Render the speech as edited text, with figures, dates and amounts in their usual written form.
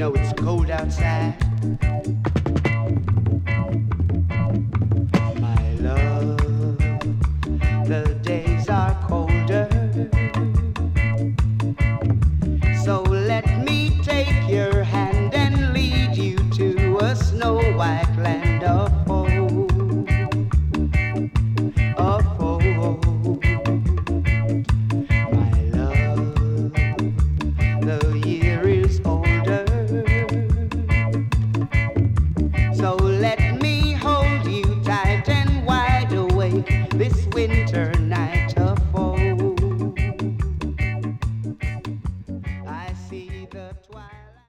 know it's cold outside. My love, the days are colder. So let take your hand and lead you to a snow white land of